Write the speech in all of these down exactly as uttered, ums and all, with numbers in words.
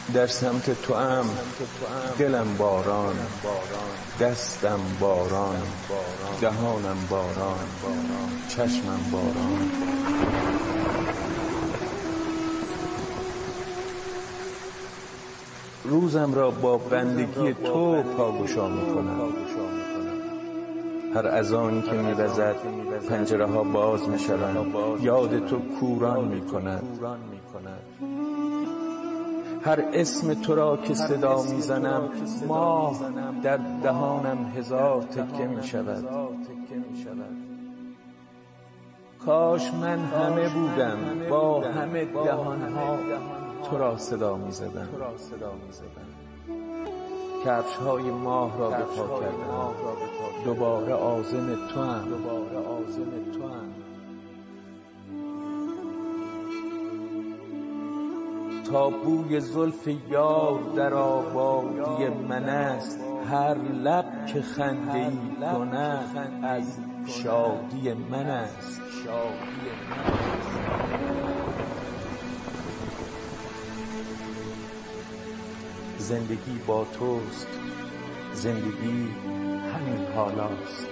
در سمت تو ام دلم باران، دستم باران، دهانم باران، چشمم باران. روزم را با بندگی تو پاگشا میکنم. هر اذانی که می‌وزد پنجره ها باز میشوند، یاد تو کوران میکند. هر اسم تو را که صدا میزنم، ماه در دهانم هزار تکه میشود. کاش من همه بودم با همه دهانها تو را صدا میزدم. کفش های ماه را به پا کردم، دوباره عازم تو هم. تا بوی زلف یار در آبادی من است، هر لب که خنده ای کند از شادی من است. زندگی با توست، زندگی همین حالاست.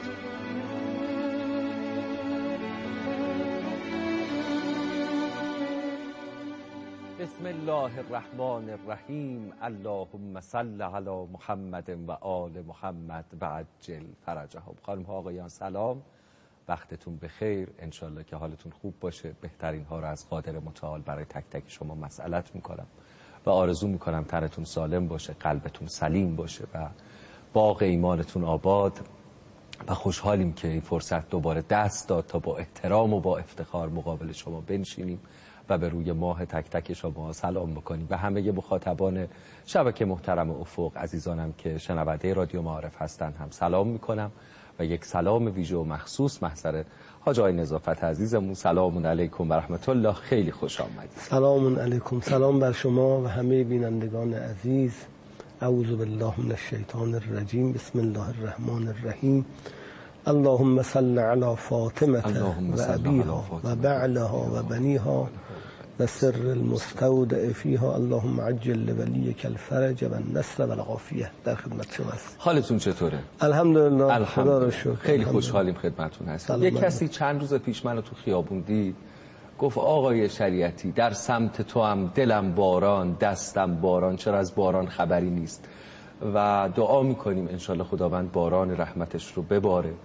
بسم الله الرحمن الرحیم. اللهم صل علی محمد و آل محمد و عجل فرجهم. خانم ها آقایان سلام، وقتتون بخیر. انشالله که حالتون خوب باشه. بهترین ها رو از قادر متعال برای تک تک شما مسئلت میکنم و آرزو میکنم تنتون سالم باشه، قلبتون سلیم باشه و باغ ایمانتون آباد. و خوشحالیم که این فرصت دوباره دست داد تا با احترام و با افتخار مقابل شما بنشینیم و به روی ماه تک تک شما سلام بکنیم. به همه مخاطبان شبکه محترم افق، عزیزانم که شنونده رادیو معارف هستند هم سلام میکنم و یک سلام ویژه و مخصوص محضر حاج آقای نظافت عزیزمون. سلام علیکم و رحمت الله. خیلی خوش آمدید. سلام علیکم. سلام بر شما و همه بینندگان عزیز. اعوذ بالله من الشیطان الرجیم. بسم الله الرحمن الرحیم. اللهم صل علی فاطمه و ابیها و بعلها و بنیها و سر المستودع فیها. اللهم عجل لولیک الفرج و النصر و العافیه. در خدمت شما است. حالتون چطوره؟ الحمدلله، خدا را شکر. خیلی خوشحالیم خدمتتون هستیم. یک کسی چند روز پیش منو تو خیابون دید، گفت آقای شریعتی در سمت تو هم دلم باران، دستم باران، چرا از باران خبری نیست؟ و دعا میکنیم انشالله خداوند باران رحمتش رو بباره،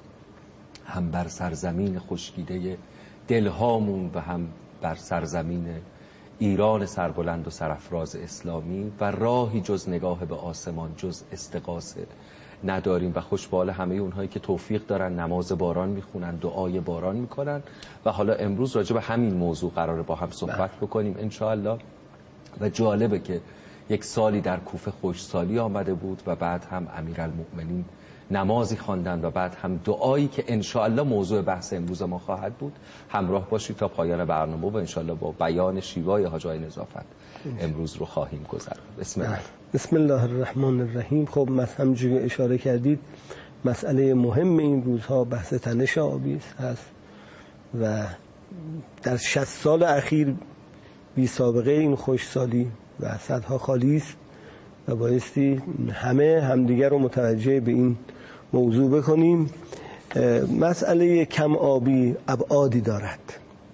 هم بر سرزمین خشکیده دلهامون و هم بر سرزمین ایران سربلند و سرافراز اسلامی. و راهی جز نگاه به آسمان، جز استغاثه نداریم و خوشبال همه اونهایی که توفیق دارن نماز باران میخونن، دعای باران میکنن. و حالا امروز راجع به همین موضوع قراره با هم صحبت بکنیم انشاءالله. و جالبه که یک سالی در کوفه خوشسالی آمده بود و بعد هم امیرالمؤمنین نمازی خواندند و بعد هم دعایی که انشاءالله موضوع بحث امروز ما خواهد بود. همراه باشید تا پایان برنامه و انشاءالله با بیان شیوای حاج آقای نظافت امروز رو خواهیم گذرد. بسم الله. بسم الله الرحمن الرحیم. خب مثلا همونجوری اشاره کردید، مسئله مهم این روزها بحث تنش آبی هست و در شصت سال اخیر بی سابقه این خوشسالی و صدها خالی است و بایستی همه همدیگر رو متوجه به این موضوع بکنیم. مسئله کم آبی ابعادی دارد.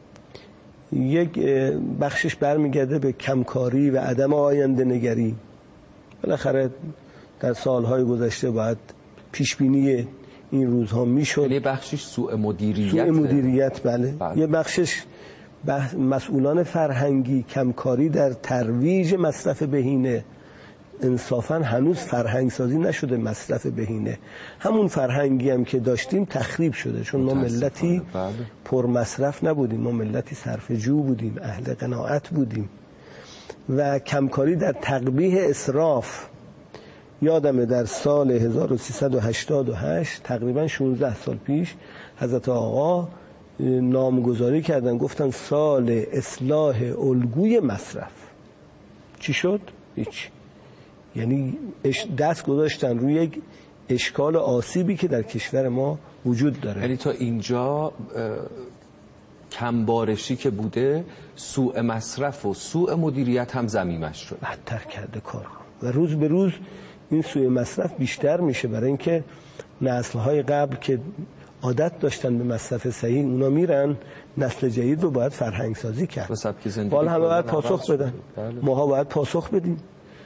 یک بخشش برمیگرده به کمکاری و عدم آینده نگری. بالاخره در سالهای گذشته باید پیشبینی این روزها میشد. یه بخشش سوء مدیریت. سوء مدیریت بله. بله. یه بخشش مسئولان فرهنگی کمکاری در ترویج مصرف بهینه. انصافا هنوز فرهنگ سازی نشده مصرف بهینه. همون فرهنگی هم که داشتیم تخریب شده، چون ما ملتی پر مصرف نبودیم، ما ملتی صرفه‌جو بودیم، اهل قناعت بودیم. و کمکاری در تقبیح اسراف. یادمه در سال هزار و سیصد و هشتاد و هشت تقریبا شانزده سال پیش حضرت آقا نامگذاری کردن، گفتن سال اصلاح الگوی مصرف. چی شد؟ هیچ. یعنی دست گذاشتن روی یک اشکال آسیبی که در کشور ما وجود داره. یعنی تا اینجا کمبارشی که بوده، سوء مصرف و سوء مدیریت هم ضمیمش شد. بدتر کرده کار و روز به روز این سوء مصرف بیشتر میشه، برای اینکه نسل‌های قبل که عادت داشتن به مصرف صحیح اونا میرن، نسل جدید رو باید فرهنگ سازی کرد. بالا همه باید پاسخ بدن. ماها باید پاسخ بدیم.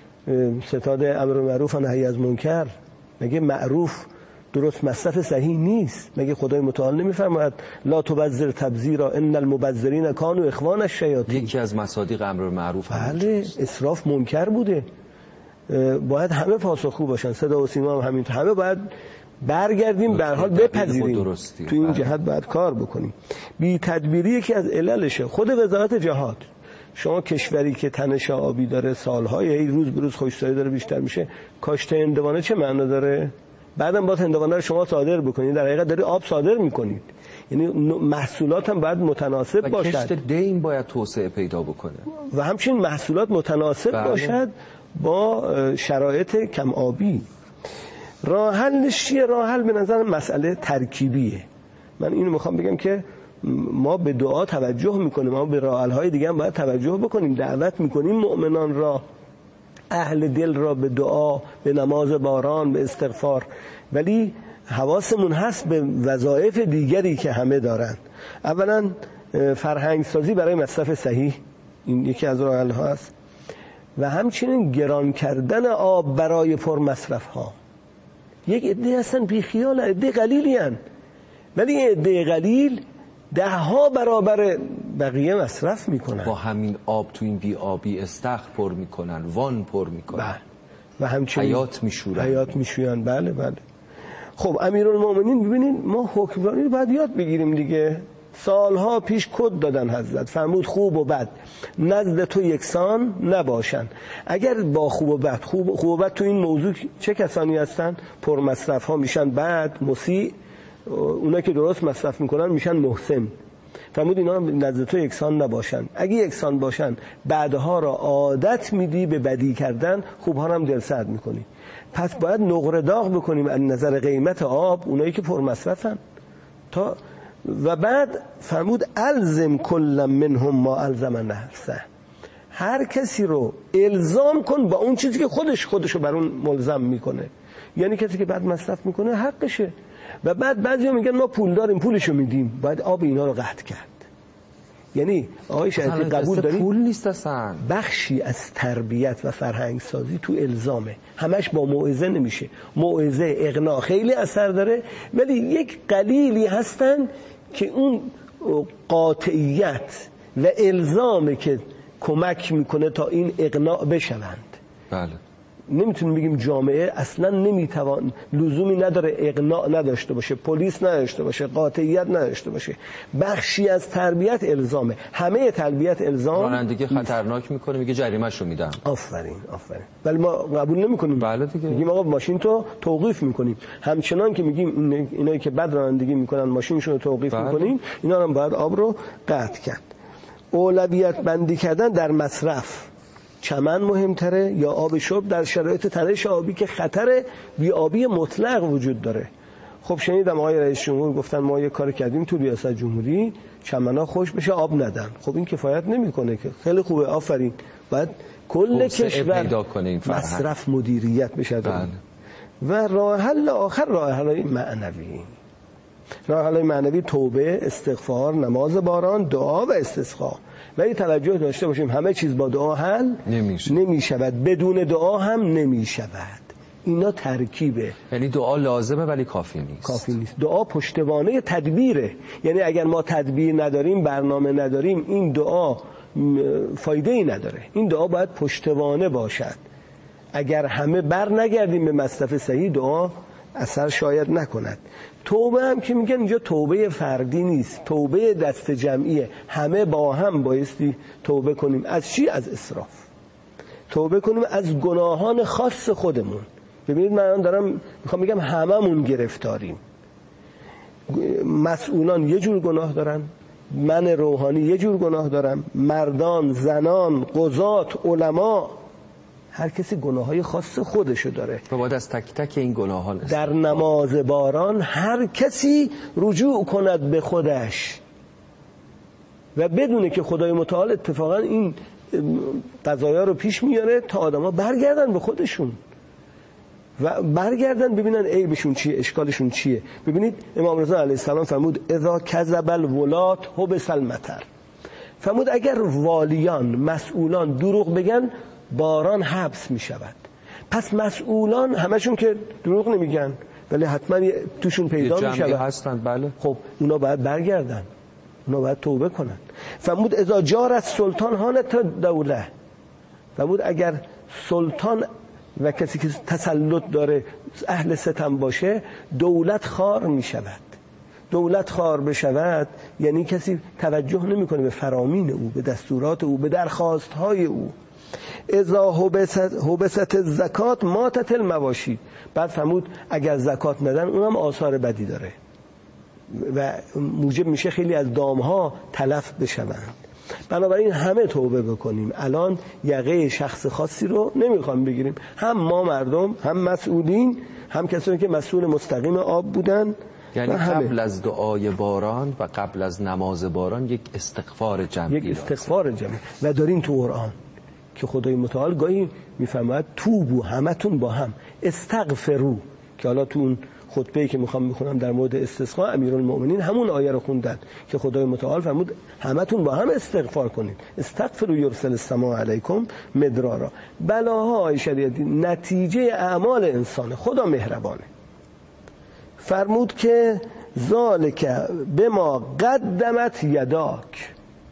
ستاد امر معروف و نهی از منکر، مگه معروف درست مصرف صحیح نیست؟ مگه خدای متعال نمیفرماید لا تبذر تبذیرا ان المبذرین کانوا اخوان الشیاطین؟ یکی از مصادیق امر معروف بله، اسراف منکر بوده. باید همه پاسخگو باشن. صدا و سیما هم همینطور، همه باید برگردیم به هر حال بپذیریم، تو این جهت باید کار بکنیم. بی تدبیری یکی از عللشه. خود وزارت جهاد، شما کشوری که تنش آبی داره سالهای روز به روز خشکسالی داره بیشتر میشه، کاشت هندوانه چه معنا داره؟ بعدم باید هندوانه رو شما صادر بکنید، در حقیقت داری آب صادر میکنید. یعنی محصولات هم باید متناسب و باشد. کشت دین باید توسعه پیدا بکنه و همچنین محصولات متناسب بله. باشد با شرایط کم آبی. راه حلش چیه؟ راه حل به نظر مسئله ترکیبیه. من اینو میخوام بگم که ما به دعا توجه میکنیم، ما به راه حل‌های دیگه هم باید توجه بکنیم. دعوت میکنیم مؤمنان را، اهل دل را به دعا، به نماز باران، به استغفار، ولی حواسمون هست به وظایف دیگری که همه دارن. اولا فرهنگ سازی برای مصرف صحیح، این یکی از راه حل‌ها است، و همچنین گران کردن آب برای پر مصرف ها. یک عده هستن بیخیال، عده قلیلی هن، ولی این عده قلیل ده ها برابر بقیه مصرف میکنن. با همین آب تو این بی آبی استخر پر میکنن، وان پر میکنن، بله. و همچنین حیات میشورن حیات میشوین. بله بله. خب امیرالمومنین ببینید، ما حکمرانی رو باید یاد بگیریم دیگه. سالها پیش کد دادن حضرت، فرمود خوب و بد نزد تو یکسان نباشن. اگر با خوب و بد، خوب, خوب و بد تو این موضوع چه کسانی هستن؟ پر مصرف ها میشن بد، مسیء، اونا که درست مصرف میکنن میشن محسن. فرمود اینا نزد تو یکسان نباشن. اگه یکسان باشن، بعدها را عادت میدی به بدی کردن، خوبها را هم دلسرد میکنی. پس باید نقره داغ بکنیم از نظر قیمت آب اونایی که پر مصرفن. تا و بعد فرمود الزم کل منهم ما الزم نفسه، هر کسی رو الزام کن با اون چیزی که خودش خودشو بر اون ملزم میکنه. یعنی کسی که بعد مصرف میکنه حقشه. و بعد بعضیا میگن ما پول داریم پولشو میدیم، باید آب اینا رو قطع کرد. یعنی آقای شریعتی قبول دارید پول نیست اصلا، بخشی از تربیت و فرهنگ سازی تو الزامه. همش با موعظه نمیشه. موعظه، اقناع خیلی اثر داره، ولی یک قلیلی هستن که اون قاطعیت و الزامه که کمک میکنه تا این اقناع بشوند. بله. نمیتونیم بگیم جامعه اصلا نمیتوان، لزومی نداره اقناع نداشته باشه، پلیس نداشته باشه، قاطعیت نداشته باشه. بخشی از تربیت الزامه. همه تربیت الزام رانندگی خطرناک میکنه، میگه جریمه‌شو میدم. آفرین آفرین. ولی ما قبول نمیکنیم. بله دیگه. میگیم آقا ماشین تو توقیف میکنیم. همچنان که میگیم اینایی که بد رانندگی میکنن ماشینشون رو توقیف بله. میکنیم، اینا هم باید آب رو قطع کرد. اولویت بندی کردن در مصرف، چمن مهمتره یا آب شرب در شرایط تنش آبی که خطر بی‌آبی مطلق وجود داره؟ خب شنیدم آقای رئیس جمهور گفتن ما یه کار کردیم تو ریاست جمهوری چمن‌ها خوش بشه آب ندن. خب این کفایت نمیکنه که. خیلی خوبه، آفرین. باید کل کشور مصرف مدیریت بشه. بله. و راه حل آخر راه حل معنوی. راه حل معنوی توبه، استغفار، نماز باران، دعا و استسقا. ولی توجه داشته باشیم همه چیز با دعا حل نمیشه. نمیشود، بدون دعا هم نمیشود. اینا ترکیبه. یعنی دعا لازمه ولی کافی نیست. کافی نیست. دعا پشتوانه تدبیره. یعنی اگر ما تدبیر نداریم، برنامه نداریم، این دعا فایده ای نداره. این دعا باید پشتوانه باشد. اگر همه بر نگردیم به مصرف صحیح، دعا اثر شاید نکند. توبه هم که میگن اینجا توبه فردی نیست، توبه دست جمعیه. همه با هم بایستی توبه کنیم. از چی؟ از اسراف. توبه کنیم از گناهان خاص خودمون. ببینید من دارم میخوام بگم هممون گرفتاریم. مسئولان یه جور گناه دارن، من روحانی یه جور گناه دارم، مردان، زنان، قضات، علما، هر کسی گناههای خاص خودشو داره و باید از تک تک این گناهان در نماز باران هر کسی رجوع کند به خودش. و بدونه که خدای متعال اتفاقا این قضایا رو پیش میاره تا آدما برگردن به خودشون و برگردن ببینن عیبشون چیه، اشکالشون چیه. ببینید امام رضا علیه السلام فرمود اذا کذب الولات حبس المطر. فرمود اگر والیان، مسئولان دروغ بگن باران حبس می شود. پس مسئولان همشون که دروغ نمیگن ولی حتما توشون پیدا می شود هستن. بله. خب اونا باید برگردن، اونا باید توبه کنن. فرمود اذا جارت سلطان هانت دوله. فرمود اگر سلطان و کسی که تسلط داره اهل ستم باشه دولت خار می شود. دولت خار بشود یعنی کسی توجه نمیکنه به فرامین او، به دستورات او، به درخواست های او. اذا حبست الزکات ماتت المواشی. بعد فرمود اگر زکات ندن اونم آثار بدی داره و موجب میشه خیلی از دامها تلف بشوند. بنابراین همه توبه بکنیم. الان یقه شخص خاصی رو نمیخوام بگیریم، هم ما مردم، هم مسئولین، هم کسانی که مسئول مستقیم آب بودن. یعنی قبل از دعای باران و قبل از نماز باران یک استغفار جمعی، یک استغفار جمعی. و دارین تو قرآن که خدای متعال گاهی میفرماید توبو همتون با هم استغفروا، که حالا تو اون خطبه‌ای که میخوام بخونم در مورد استسقا امیرالمؤمنین همون آیه رو خوندن که خدای متعال فرمود همتون با هم استغفار کنید. استغفروا یرسل السماء علیکم مدرارا. بلاهای شریعتی نتیجه اعمال انسانه. خدا مهربانه. فرمود که ذالک بما قدمت یداک.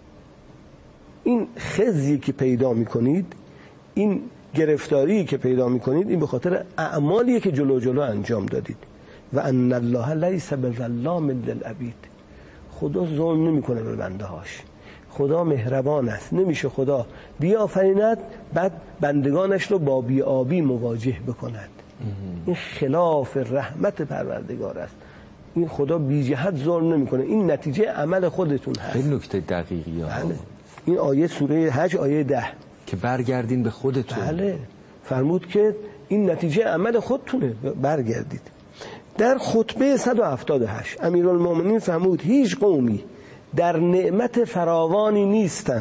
این خزی که پیدا میکنید، این گرفتاری که پیدا میکنید، این به خاطر اعمالیه که جلو جلو انجام دادید. و ان الله لیس بظلام للعبید. خدا ظلم نمیکنه به بنده هاش. خدا مهربان است. نمیشه خدا بیافریند بعد بندگانش رو با بی‌آبی مواجه بکند. این خلاف رحمت پروردگار است. این خدا بی جهت ظلم نمیکنه. این نتیجه عمل خودتون هست. این نکته دقیقی ها. بله. این آیه سوره حج آیه ده که برگردین به خودتون. بله. فرمود که این نتیجه عمل خودتونه، برگردید. در خطبه صد و هفتاد و هشت امیرالمؤمنین فرمود هیچ قومی در نعمت فراوانی نیستن،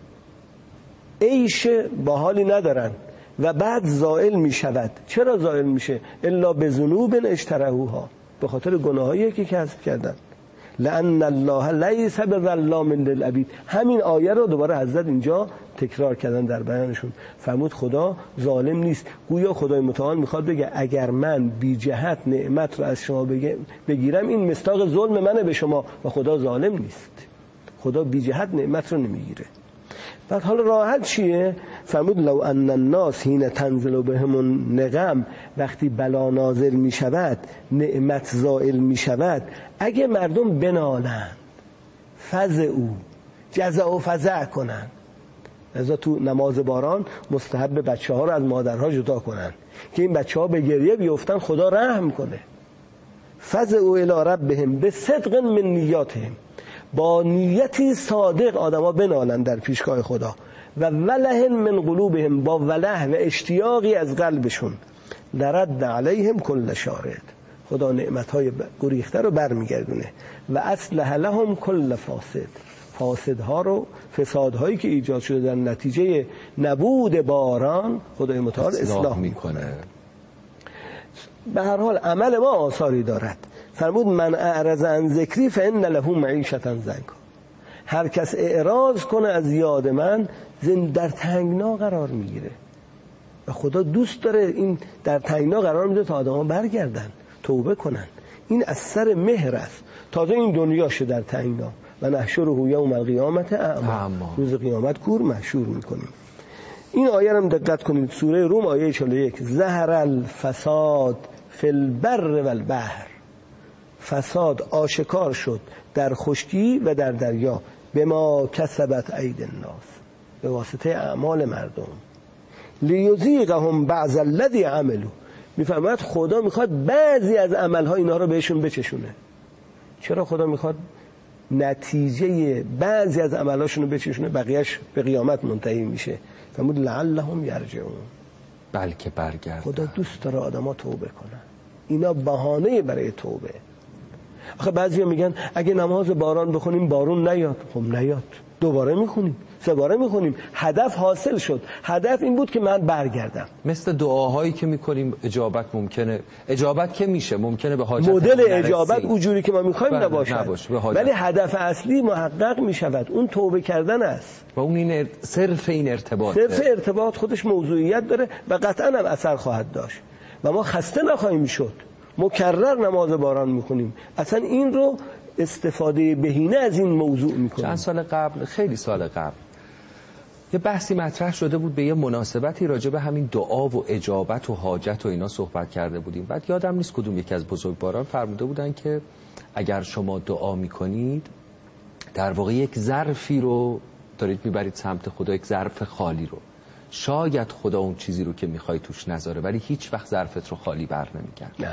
عیش باحالی ندارن و بعد زائل می شود. چرا زائل میشه؟ الا به ذنوب اجترحوها، به خاطر گناهایی که کسب کردن. لأن الله لیس بظلام للعبید. همین آیه رو دوباره حضرت اینجا تکرار کردن در بیانشون. فرمود خدا ظالم نیست. گویا خدای متعال میخواد بگه اگر من بی جهت نعمت رو از شما بگیرم این مصداق ظلم منه به شما و خدا ظالم نیست. خدا بی جهت نعمت رو نمیگیره. بعد حالا راحت چیه؟ فرمود لو ان الناس حین تنزل بهم النقم، وقتی بلا نازل می شود نعمت زائل می شود، اگه مردم بنالند فزعوا، جزع و فزع کنند. لذا تو نماز باران مستحب بچه ها رو از مادرها جدا کنن که این بچه ها به گریه بیفتن خدا رحم کنه. فزعوا الی ربهم بصدق من نیاتهم، با نیتی صادق آدما بنالن در پیشگاه خدا. و وله من قلوبهم، با وله و اشتیاقی از قلبشون. لرد علیهم کل شارد، خدا نعمتهای گریخته رو برمیگردونه. و اصلح لهم کل فاسد، فاسدها رو، فسادهایی که ایجاد شده در نتیجه نبود باران خدای متعال اصلاح میکنه. به هر حال عمل ما آثاری دارد. فرمود من اعرض عن ذکری فان له معیشة ضنکا. هر کس اعراض کنه از یاد من زند در تنگنا قرار میگیره. و خدا دوست داره این در تنگنا قرار میده تا آدما برگردن، توبه کنن. این از سر مهر است. تازه این دنیاشه در تنگنا. و نحشره یوم القیامت اعمی، روز قیامت کور محشور میکنیم. این آیه رو دقت کنید، سوره روم آیه چهل و یک. ظهر الفساد فی البر والبحر. فساد آشکار شد در خشکی و در دریا. به ما کسبت اید الناس، به واسطه اعمال مردم. لیذیقهم بعض الذی عملوا. میفهمد خدا میخواد بعضی از عملها اینا رو بهشون بچشونه. چرا خدا میخواد نتیجه بعضی از عملاشون رو بچشونه؟ بقیهش به قیامت منتهی میشه. فرمود لعلهم یرجعون، بلکه برگردن. خدا دوست داره آدما توبه کنن. اینا بهانه برای توبه. آخه بعضیا میگن اگه نماز باران بخونیم بارون نیاد. خب نیاد، دوباره میخونیم، سه باره میخونیم، هدف حاصل شد. هدف این بود که من برگردم. مثل دعاهایی که میکنیم اجابت ممکنه، اجابت که میشه ممکنه به حاجت مدل اجابت اونجوری که ما میخوایم نباشد، نباشه، ولی هدف اصلی محقق میشود، اون توبه کردن است و اون این ارت... صرف این ارتباط صرف ارتباط خودش موضوعیت داره و قطعا هم اثر خواهد داشت و ما خسته نخواهیم شد. مکرر نماز باران میخونیم. اصلا این رو استفاده بهینه از این موضوع میکنیم. چند سال قبل، خیلی سال قبل، یه بحثی مطرح شده بود به یه مناسبتی راجع به همین دعا و اجابت و حاجت و اینا صحبت کرده بودیم. بعد یادم نیست کدوم یکی از بزرگواران فرموده بودن که اگر شما دعا میکنید در واقع یک ظرفی رو دارید میبرید سمت خدا، یک ظرف خالی رو. شاید خدا اون چیزی رو که میخوای توش نذاره، ولی هیچ وقت ظرفت رو خالی بر نمیگرد. نه،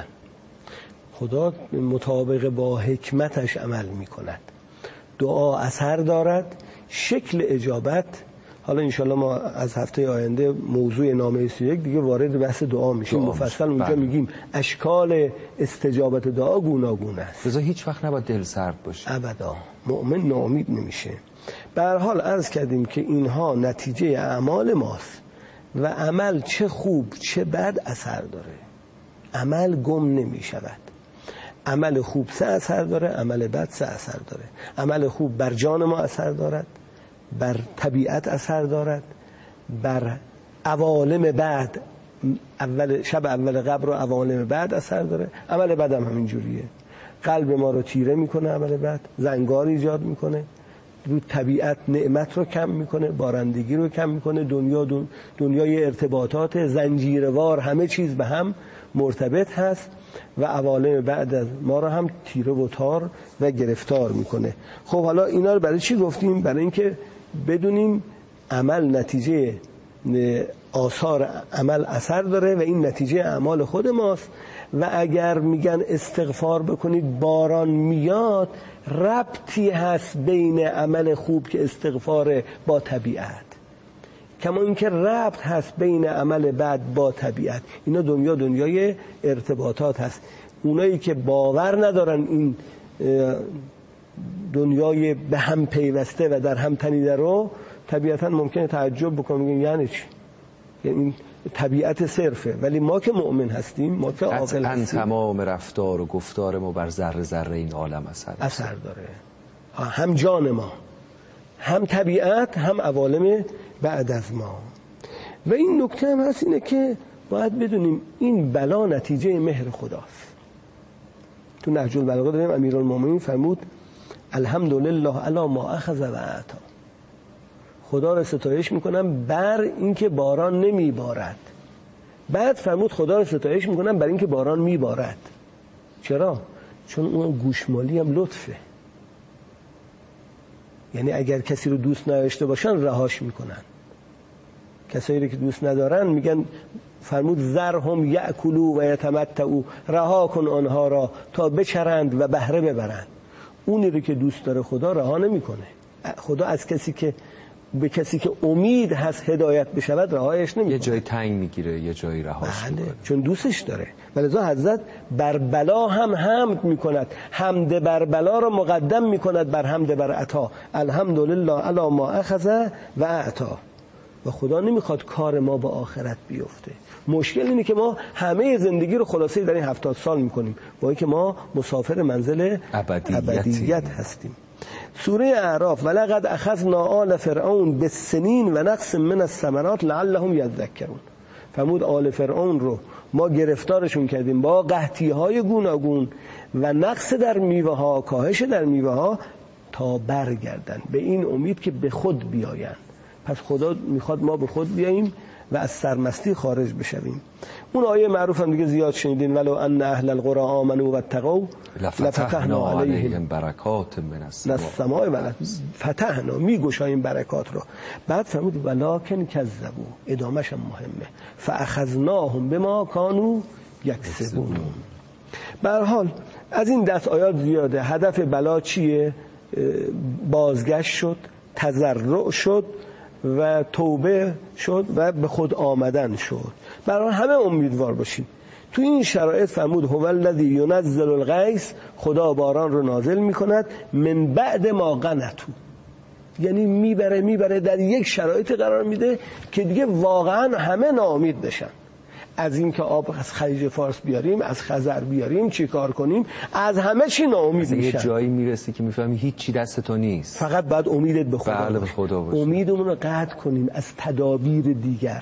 خدا مطابق با حکمتش عمل میکند. دعا اثر دارد، شکل اجابت. حالا انشالله ما از هفته آینده موضوع نامه سی و یک دیگه وارد بحث دعا میشیم، مفصل اونجا بله. میگیم اشکال استجابت دعا گوناگون است. لذا هیچ وقت نباید دل سرد باشه. ابدا، مؤمن ناامید نمیشه. به هر حال عرض کردیم که اینها نتیجه اعمال ماست و عمل چه خوب چه بد اثر داره. عمل گم نمیشود. عمل خوب سه اثر داره، عمل بد سه اثر داره. عمل خوب بر جان ما اثر دارد، بر طبیعت اثر دارد، بر عوالم بعد، اول شب اول قبر و عوالم بعد اثر داره. عمل بد هم همین جوریه، قلب ما رو تیره میکنه، عمل بد زنگار ایجاد میکنه، رو طبیعت نعمت رو کم میکنه، بارندگی رو کم میکنه، دنیا دن... دنیای ارتباطات زنجیروار، همه چیز به هم مرتبط هست و عوالم بعد از ما رو هم تیره و تار و گرفتار میکنه. خب حالا اینا رو برای چی گفتیم؟ برای اینکه بدونیم عمل نتیجه آثار عمل اثر داره و این نتیجه اعمال خود ماست و اگر میگن استغفار بکنید باران میاد، ربطی هست بین عمل خوب که استغفار با طبیعت، کما اینکه ربط هست بین عمل بد با طبیعت. اینا دنیا دنیای ارتباطات هست. اونایی که باور ندارن این دنیای به هم پیوسته و در هم تنیده رو، طبیعتا ممکنه تعجب بکنن، میگن یعنی چی؟ یعنی این طبیعت صرفه. ولی ما که مؤمن هستیم، ما که عاقل هستیم، تمام رفتار و گفتار ما بر ذره ذره این عالم اثر اثر داره. هم جان ما، هم طبیعت، هم عوالم بعد از ما. و این نکته هم هست اینه که باید بدونیم این بلا نتیجه مهر خداست. تو نهج البلاغه داریم امیرالمومنین فرمود الحمدلله علی ما اخذ و اعطا. خدا را ستایش میکنم بر اینکه باران نمیبارد. بعد فرمود خدا را ستایش میکنم بر اینکه باران میبارد. چرا؟ چون اون گوشمالی هم لطفه. یعنی اگر کسی رو دوست نداشته باشن رهاش میکنن. کسایی که دوست ندارن میگن، فرمود ذرهم یأکلوا و یتمتعوا، رها کن آنها را تا بچرند و بهره ببرند. اونی رو که دوست داره خدا رها نمیکنه. خدا از کسی که به کسی که امید هست هدایت بشود رهایش نمیکنه. یه جای تنگ میگیره، یه جایی رهاش میکنه، چون دوستش داره. ولذا حضرت بر بلا هم حمد میکند، حمد بر بلا را مقدم میکند بر حمد بر عطا. الحمدلله علی ما اخذ و اعطا. و خدا نمیخواد کار ما به آخرت بیفته. مشکل اینه که ما همه زندگی رو خلاصه در این هفتاد سال میکنیم، با اینکه ما مسافر منزل ابدیت هستیم. سوره اعراف ولقد اخذنا آل فرعون بالسنین و نقص من الثمرات لعلهم یذکرون. فرمود آل فرعون رو ما گرفتارشون کردیم با قحطی های گوناگون و نقص در میوه ها، کاهش در میوه ها، تا برگردن به این امید که به خود بیاین. پس خدا میخواد ما به خود بیاییم و از سرمستی خارج بشویم. اون آیه معروف هم دیگه زیاد شنیدین، ولو ان اهل القرى آمنوا واتقوا لفتحنا علیهم برکات من السماء و فتحنا، میگشاییم برکات رو. بعد فرمود ولکن کذبوا، ادامهش هم مهمه، فاخذناهم بما كانوا یکسبون. به هر حال از این دست آیات زیاده. هدف بلا چیه؟ بازگشت شد، تضرع شد و توبه شد و به خود آمدن شد. برای همه امیدوار باشید. تو این شرایط فرمود هو الذی ینزل الغیث، خدا باران رو نازل میکند من بعد ما قنطوا، یعنی میبره میبره در یک شرایط قرار میده که دیگه واقعا همه ناامید بشن از این که آب از خلیج فارس بیاریم، از خزر بیاریم، چی کار کنیم، از همه چی ناامید میشن. یه جایی میرسی که میفهمی هیچ چی دست تو نیست، فقط باید امیدت به خدا بله به خدا باشه. امیدمون رو قطع کنیم از تدابیر دیگر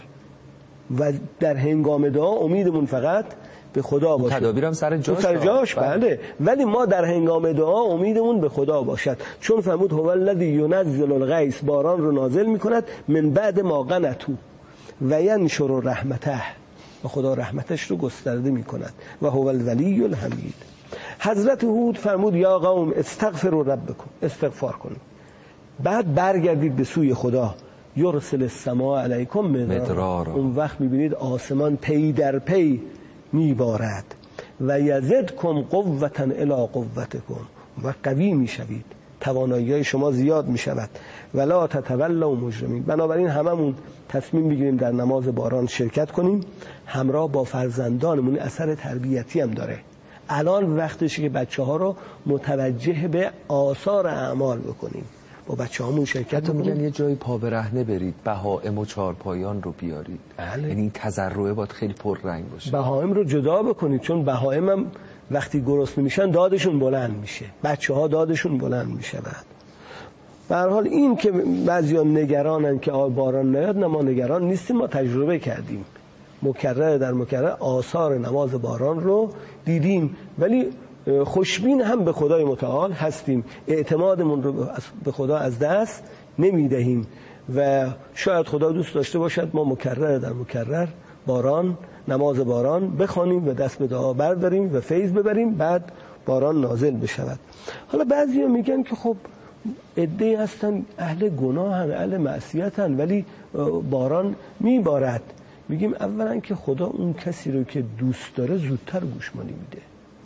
و در هنگام دعا امیدمون فقط به خدا باشه. تدابیرم سر جاش سر جاش بله. بله ولی ما در هنگام دعا امیدمون به خدا باشد، چون فرمود هو الذی ینزل الغیث، باران رو نازل میکند من بعد ما قنطوا و ینشر رحمته، و خدا رحمتش رو گسترده میکند و هو الولی الحمید. حضرت هود فرمود یا قوم استغفروا ربکم، استغفار کنید، بعد برگردید به سوی خدا. یرسل السماء علیکم مدرارا، اون وقت میبینید آسمان پی در پی میبارد و یزدکم قوة الی قوتکم، و قوی میشوید، توانایی شما زیاد میشود. ولا تتولوا مجرمین. بنابراین هممون تصمیم بگیریم در نماز باران شرکت کنیم، همراه با فرزندانمون. اثر تربیتی هم داره. الان وقتشه که بچه ها رو متوجه به آثار اعمال بکنیم، با بچه هامون شرکت کنیم. میگن یه جایی پا برهنه برید، بهائم و چهارپایان رو بیارید. بله. یعنی این تضرعه باید خیلی پررنگ باشه. بهائم رو جدا بکنید، چون بهائم هم وقتی گرسنه میشن دادشون بلند میشه، بچه ها دادشون بلند میشه. بعد به هر حال این که بعضیا نگرانن که باران نیاد، نه ما نگران نیستیم، ما تجربه کردیم، مکرر در مکرر آثار نماز باران رو دیدیم، ولی خوشبین هم به خدای متعال هستیم، اعتمادمون رو به خدا از دست نمیدهیم و شاید خدا دوست داشته باشد ما مکرر در مکرر باران، نماز باران بخوانیم و دست به دعا برداریم و فیض ببریم، بعد باران نازل بشود. حالا بعضیا میگن که خب عده‌ای هستن اهل گناه هن، اهل معصیت هن، ولی باران میبارد. میگیم اولا که خدا اون کسی رو که دوست داره زودتر گوشمالی میده.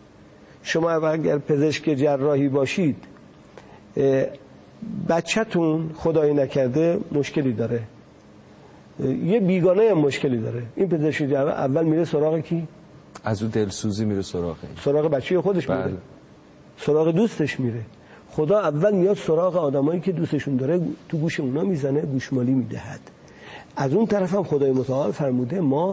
شما اگر پزشک جراحی باشید، بچه‌تون خدای نکرده مشکلی داره، یه بیگانه هم مشکلی داره، این پزشک جراح اول میره سراغ کی؟ از اون دلسوزی میره سراغ این. سراغ بچه خودش میره. بله. سراغ دوستش میره. خدا اول میاد سراغ آدمایی که دوستشون داره، تو گوش اونا میزنه، گوشمالی میدهد. از اون طرف هم خدای متعال فرموده ما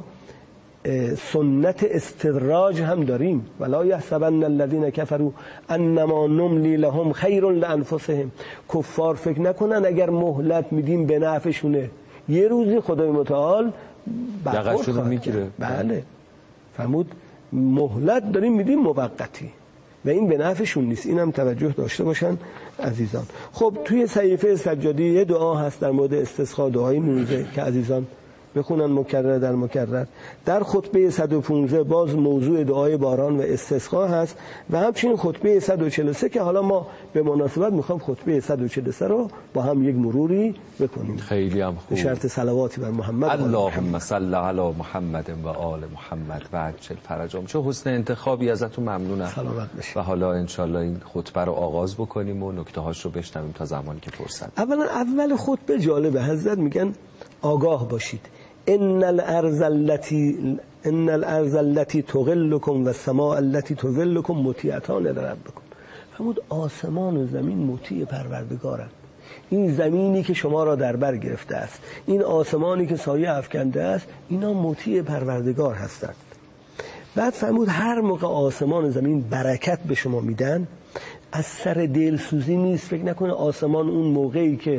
سنت استدراج هم داریم. ولا یحسبن الذین کفروا انما نملی لهم خیر لانفسهم. کفار فکر نکنن اگر مهلت میدیم به نفعشونه، یه روزی خدای متعال دغشون میگیره. بله فرمود مهلت داریم میدیم موقتی و این به نفعشون نیست. اینم توجه داشته باشن عزیزان. خب توی صحیفه سجادی یه دعا هست در مورد استسقا، دعای موزه که عزیزان بخونن مکرر در مکرر. در خطبه صد و پانزده باز موضوع دعای باران و استسقا هست و همچنین خطبه صد و چهل و سه که حالا ما به مناسبت میخوام خطبه صد و چهل و سه رو با هم یک مروری بکنیم. خیلی هم خوب. به شرط صلواتی بر محمد. اللهم صل علی محمد و آل محمد و عجل فرجهم. چه حسن انتخابی ازتون ممنونم. سلامت باشید. و حالا انشالله این خطبه رو آغاز بکنیم و نکته هاش رو بشنویم تا زمانی که فرصت. اولا اول خطبه جالبه، حضرت میگن آگاه باشید. ان الارض التي ان الارض التي تغلكم والسماء التي تظلكم مطیعتان لربكم. فرمود آسمان و زمین مطیع پروردگارند. این زمینی که شما را در بر گرفته است، این آسمانی که سایه افکنده است، اینا مطیع پروردگار هستند. بعد فرمود هر موقع آسمان و زمین برکت به شما میدن، از سر دلسوزی نیست. فکر نکنه آسمان اون موقعی که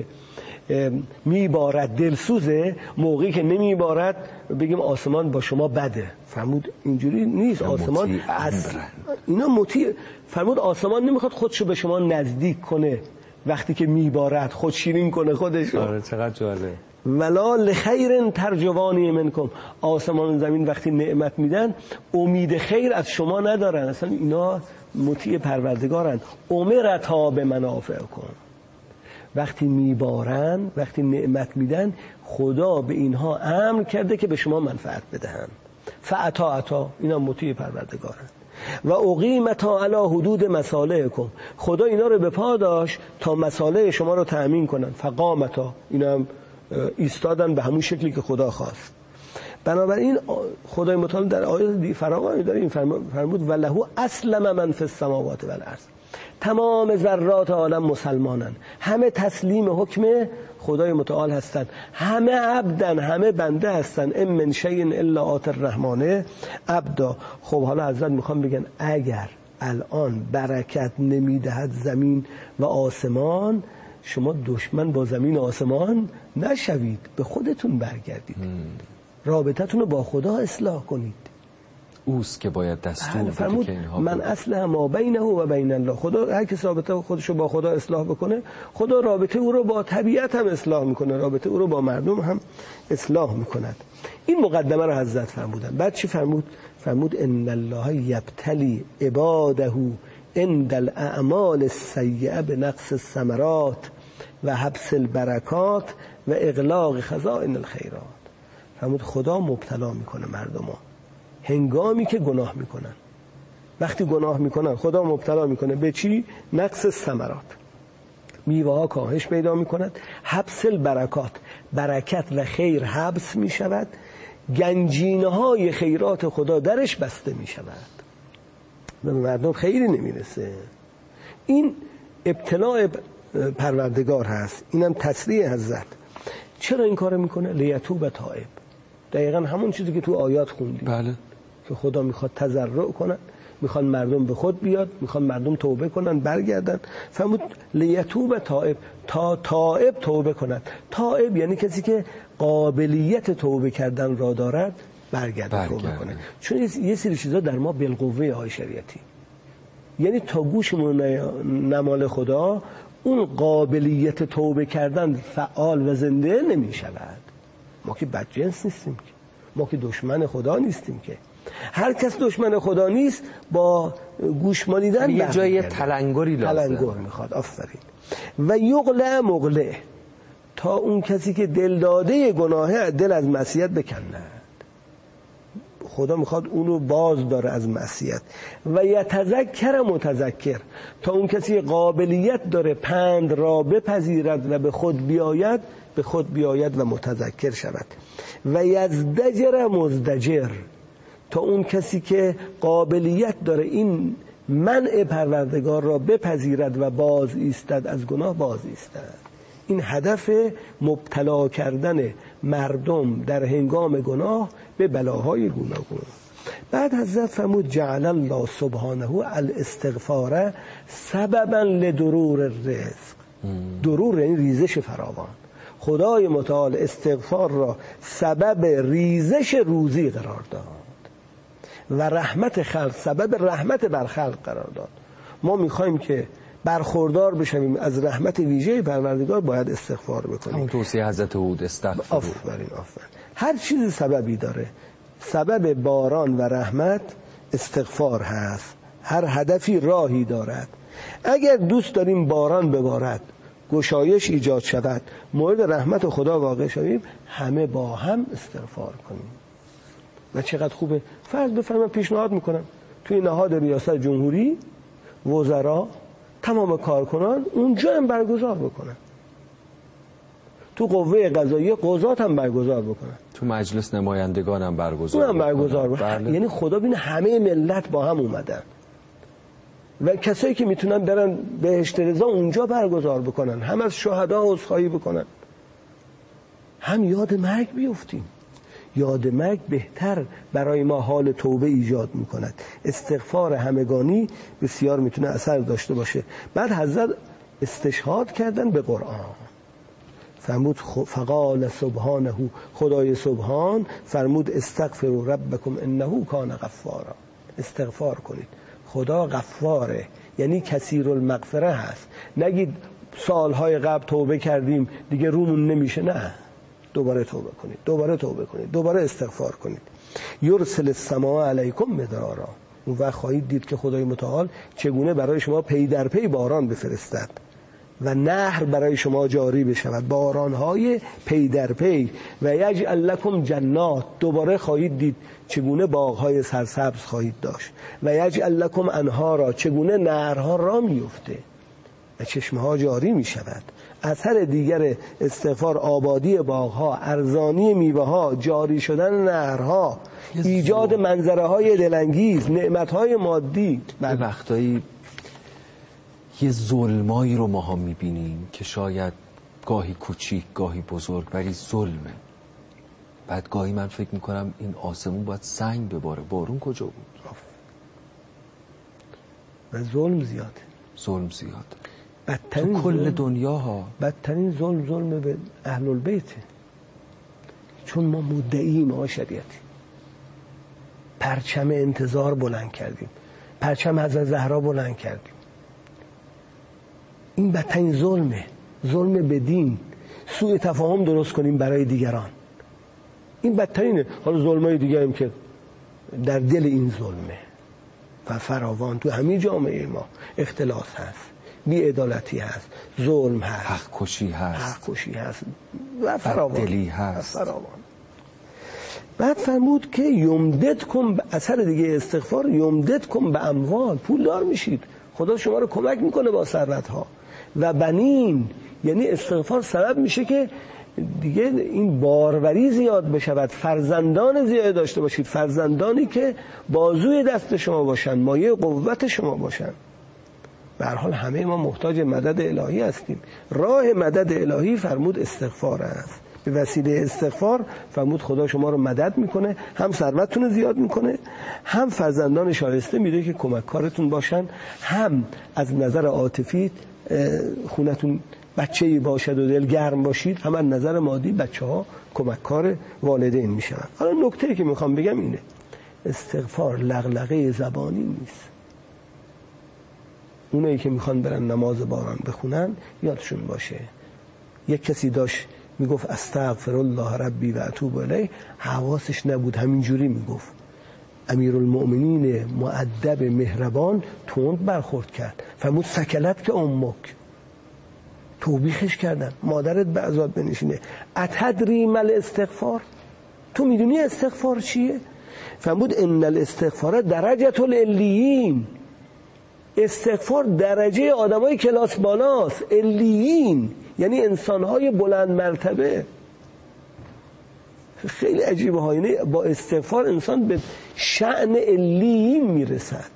میبارد دلسوزه، موقعی که نمیبارد بگیم آسمان با شما بده. فرمود اینجوری نیست. آسمان از اینا مطیع. فرمود آسمان نمیخواد خودشو به شما نزدیک کنه، وقتی که میبارد خود شیرین کنه خودشو. آره چقدر جالب. ولا لخیر ترجوانی منکم. آسمان و زمین وقتی نعمت میدن امید خیر از شما ندارن، اصلا اینا مطیع پروردگارن. امرتا به منافع کن. وقتی میبارن، وقتی نعمت میدن، خدا به اینها امر کرده که به شما منفعت بدهن. فعطا عطا، اینا مطیع پروردگارن. و اقیمتا علی حدود مصالحکم. خدا اینا رو به پا داشت تا مصالح شما رو تأمین کنن. فقامتا، اینا هم ایستادن به همون شکلی که خدا خواست. بنابراین خدای متعال در آیات دی فراوانی داره این فرمود ولهو اسلم من فی السماوات والارض. تمام ذرات عالم مسلمانن، همه تسلیم حکم خدای متعال هستن، همه عبدن، همه بنده هستن. ام من شیء الا آتی الرحمن عبدا. خب حالا حضرت میخوام بگن اگر الان برکت نمیدهد زمین و آسمان، شما دشمن با زمین و آسمان نشوید، به خودتون برگردید، رابطتون رو با خدا اصلاح کنید. اوست که باید دستور بده که اینها من اصلح ما بینه و بین الله. خدا هر کس رابطه خودش رو با خدا اصلاح بکنه، خدا رابطه او رو با طبیعت هم اصلاح میکنه، رابطه او رو با مردم هم اصلاح میکند. این مقدمه رو حضرت فرمودن. بعد چی فرمود؟ فرمود ان الله یبتلی عباده عند الاعمال السیئه بنقص الثمرات و حبس البرکات و اغلاق خزائن الخیرات. فرمود خدا مبتلا میکنه مردمو هنگامی که گناه میکنن. وقتی گناه میکنن خدا مبتلا میکنه به چی؟ نقص ثمرات، میوه ها کاهش پیدا میکند، حبس البرکات، برکت و خیر حبس میشود، گنجینه های خیرات خدا درش بسته میشود، به مردم خیری نمیرسه. این ابتلاء پروردگار هست. اینم تصریح حضرت. چرا این کار میکنه؟ لیتوب تائب. دقیقا همون چیزی که تو آیات خوندیم. بله. که خدا میخواد تضرع کنن، میخوان مردم به خود بیاد، میخوان مردم توبه کنن، برگردن. فرمود لیتوب تائب، تا تائب توبه کنن. تائب یعنی کسی که قابلیت توبه کردن را دارد، برگرده توبه کنه. چون یه سری چیزا در ما بالقوه های شریعتی، یعنی تا گوشمون نمال خدا، اون قابلیت توبه کردن فعال و زنده نمی شود. ما که بدجنس نیستیم که، ما که دشمن خدا نیستیم که. هر کس دشمن خدا نیست، با گوش مالیدن یه جای تلنگری لازم، تلنگر میخواد. آفرین. و یغلع مغلع، تا اون کسی که دل داده گناهه دل از معصیت بکند. خدا میخواد اونو باز داره از معصیت. و یتذکر متذکر، تا اون کسی قابلیت داره پند را بپذیرد و به خود بیاید، به خود بیاید و متذکر شود. و یزدجر مزدجر، تا اون کسی که قابلیت داره این منع پروردگار را بپذیرد و باز ایستد از گناه، باز ایستد. این هدف مبتلا کردن مردم در هنگام گناه به بلاهای گوناگون. بعد حضرت فرمود جعل الله سبحانه الاستغفار سببا لدرور الرزق. درور یعنی ریزش فراوان. خدای متعال استغفار را سبب ریزش روزی قرار داد و رحمت خلق سبب رحمت بر خلق قرار داد. ما میخوایم که برخوردار بشویم از رحمت ویژه پروردگار، باید استغفار بکنیم. همون توصیه حضرت هود استغفر. آفرین آفرین. هر چیزی سببی داره. سبب باران و رحمت استغفار هست. هر هدفی راهی دارد. اگر دوست داریم باران ببارد، گشایش ایجاد شود، مورد رحمت خدا واقع شویم، همه با هم استغفار کنیم. و چقدر خوبه. فرض بفرمایید پیشنهاد میکنم توی نهاد ریاست جمهوری وزرا تمام کارکنان اونجا هم برگزار بکنن، تو قوه قضاییه قضات هم برگزار بکنن، تو مجلس نمایندگان هم برگزار هم برگزار بکنن. بله. یعنی خدا بینه همه ملت با هم اومدن و کسایی که میتونن برن بهشت رضا اونجا برگزار بکنن، هم از شهدا عذرخواهی بکنن، هم یاد مرگ بیفتیم. یاد مرگ بهتر برای ما حال توبه ایجاد میکند. استغفار همگانی بسیار میتونه اثر داشته باشه. بعد حضرت استشهاد کردن به قرآن. فرمود فقال سبحانه، خدای سبحان فرمود استغفروا ربکم انه کان غفارا. استغفار کنید، خدا غفاره، یعنی کثیر المغفره هست. نگید سالهای قبل توبه کردیم دیگه رومون نمیشه، نه، دوباره توبه کنید، دوباره توبه کنید، دوباره استغفار کنید. یرسل السماء علیکم مدرارا. اون وقت خواهید دید که خدای متعال چگونه برای شما پی در پی باران بفرستد و نهر برای شما جاری بشود، بارانهای پی در پی. و یجعل لکم جنات، دوباره خواهید دید چگونه باغهای سرسبز خواهید داشت. و یجعل لکم انهارا، چگونه نهرها را میفته. و چشمه ها جاری می شود. اثر دیگر استغفار آبادی باغها، ارزانی میوه ها، جاری شدن نهرها، ایجاد منظره های دلانگیز، نعمت های مادی. به وقتایی یه ظلمایی رو ما ها می بینیم که شاید گاهی کوچیک گاهی بزرگ ولی ظلمه. بعد گاهی من فکر میکنم این آسمون باید سنگ بباره. بارون کجا بود؟ و ظلم زیاده. ظلم زیاده بدترین تو کل ظلم دنیا ها. بدترین ظلم ظلم به اهل البیته، چون ما مدعیم آقای شریعتی پرچم انتظار بلند کردیم، پرچم حضرت زهرا بلند کردیم. این بدترین ظلمه، ظلم به دین، سوء تفاهم درست کنیم برای دیگران. این بدترینه. حالا ظلمای دیگه هم که در دل این ظلمه و فراوان تو همین جامعه ما اختلاس هست، بی‌عدالتی هست، ظلم هست، حق کشی هست، حق کشی هست و فراوان بددلی هست. و فراوان. بعد فرمود که یمدد کن، اثر دیگه استغفار، یمدد کن به اموال، پولدار میشید، خدا شما رو کمک میکنه با ثروت‌ها و بنین. یعنی استغفار سبب میشه که دیگه این باروری زیاد بشود، فرزندان زیاد داشته باشید، فرزندانی که بازوی دست شما باشن، مایه قوت شما باشن. به هر حال همه ما محتاج مدد الهی هستیم. راه مدد الهی فرمود استغفار است. به وسیله استغفار فرمود خدا شما رو مدد میکنه، هم ثروتتون رو زیاد میکنه، هم فرزندان شایسته میده که کمک کارتون باشن، هم از نظر عاطفی خونتون بچه‌ای باشد و دلگرم باشید، هم از نظر مادی بچه‌ها کمککار والدین میشن. حالا نکته‌ای که میخوام بگم اینه، استغفار لغلغه زبانی نیست. اونایی که میخوان برن نماز باران بخونن یادشون باشه یک کسی داشت میگفت استغفر الله ربی و اتوب الیه، حواسش نبود، همینجوری میگفت. امیرالمؤمنین مؤدب مهربان تند برخورد کرد، فرمود سکلت که امک، توبیخش کردن، مادرت به عذاب بنشینه. اتدری مل استغفار، تو میدونی استغفار چیه؟ فرمود ان الاستغفار درجه العلیین، استغفار درجه آدمای کلاس بالاست. علیین یعنی انسانهای بلند مرتبه. خیلی عجیبه ها، یعنی با استغفار انسان به شأن علیین میرسد.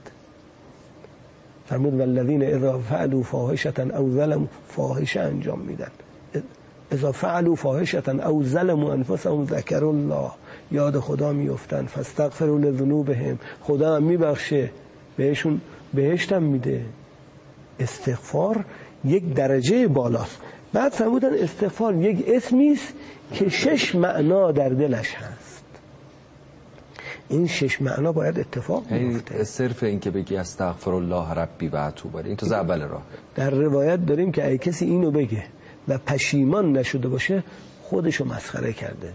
فرمود والذین اذا فعلوا فاحشة او ظلموا، فاحشه انجام میدن، اذا فعلوا فاحشة او ظلموا انفسهم ذکروا الله، یاد خدا میافتن، فاستغفروا لذنوبهم، خدا هم میبخشه، بهشون بهشت هم میده. استغفار یک درجه بالاست. بعد فرمودن استغفار یک اسمی است که شش معنا در دلش هست. این شش معنا باید اتفاق بیفته. صرف این که بگی استغفر الله ربی و اتوب الیه، این تو اول راه. در روایت داریم که اگه کسی اینو بگه و پشیمان نشده باشه خودشو مسخره کرده.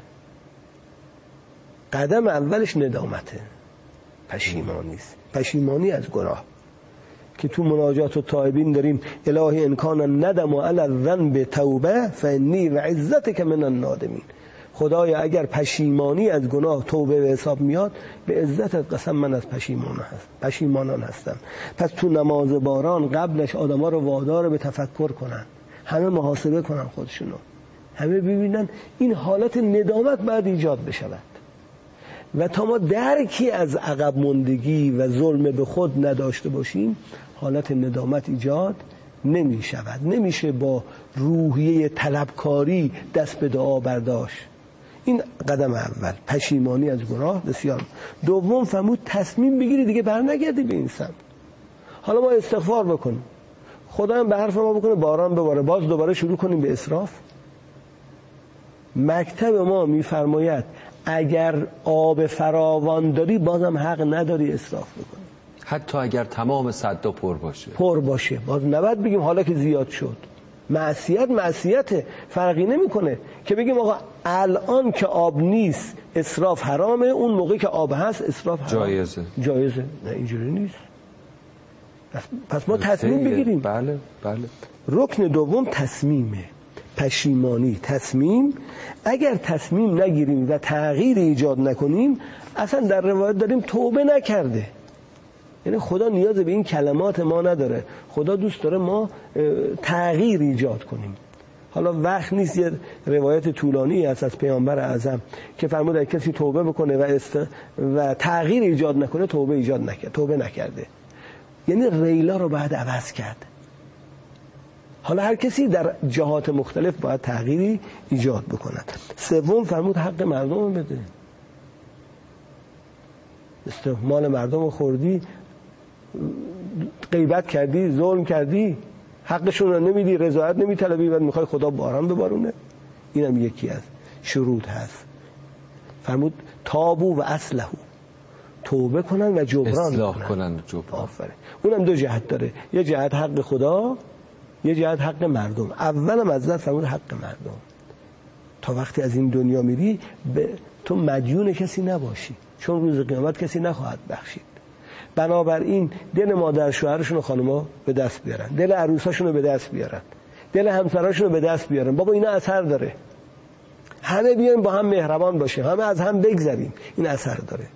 قدم اولش ندامته، پشیمانی است، پشیمانی از گناه که تو مناجات و تائبین داریم الهی ان کان ندم علی الذنب توبه فانی و عزتک من النادمین. خدایا اگر پشیمانی از گناه توبه به حساب میاد، به عزتت قسم من از پشیمان هست پشیمانان هستم. پس تو نماز باران قبلش آدما رو وادار به تفکر کنن، همه محاسبه کنن خودشونو، همه ببینن این حالت ندامت بعد ایجاد بشود. و تا ما درکی از عقب ماندگی و ظلم به خود نداشته باشیم حالت ندامت ایجاد نمی شود. نمیشه با روحیه طلبکاری دست به دعا برداشت. این قدم اول، پشیمانی از گناه. بسیار. دوم فرمود تصمیم بگیری دیگه برنگردی به این سمت. حالا ما استغفار بکنیم، خدا هم به حرف ما بکنه باران بباره، باز دوباره شروع کنیم به اسراف. مکتب ما میفرماید اگر آب فراوان داری بازم حق نداری اسراف بکنی، حتی اگر تمام صدا پر باشه پر باشه باز نباید بگیم حالا که زیاد شد. معصیت معصیته، فرقی نمیکنه که بگیم آقا الان که آب نیست اسراف حرامه، اون موقع که آب هست اسراف حرامه. جایزه جایزه نه اینجوری نیست. پس ما تصمیم بگیریم. بله بله. رکن دوم تصمیمه، پشیمانی، تصمیم. اگر تصمیم نگیریم و تغییر ایجاد نکنیم، اصلا در روایت داریم توبه نکرده. یعنی خدا نیاز به این کلمات ما نداره، خدا دوست داره ما تغییر ایجاد کنیم. حالا وقت نیست، یه روایت طولانی هست از پیامبر اعظم که فرمود اگه کسی توبه بکنه و است و تغییر ایجاد نکنه توبه ایجاد نکرد، توبه نکرده. یعنی ریلا رو باید عوض کرد. حالا هر کسی در جهات مختلف باید تغییری ایجاد بکند. سوم فرمود حق مردم رو بده. مال مردم رو خوردی، غیبت کردی، ظلم کردی، حقشون رو نمیدی، رضایت نمیطلبی، بعد میخوای خدا باران ببارونه. اینم یکی از شروط هست. فرمود تابو و اصلحو، توبه کنن و جبران اصلاح کنن. کنن جبران. آفرین. اونم دو جهت داره، یه جهت حق خدا، یه جهت حق مردم. اولم از ذات فرمود حق مردم. تا وقتی از این دنیا میری به تو مدیون کسی نباشی، چون روز قیامت کسی نخواهد بخشید. بنابراین دل مادر شوهرشون و خانم‌ها به دست بیارن، دل عروساشون رو به دست بیارن، دل همسراشون رو به دست بیارن. بابا اینا اثر داره. همه بیایم با هم مهربان باشیم، همه از هم بگذریم، این اثر داره.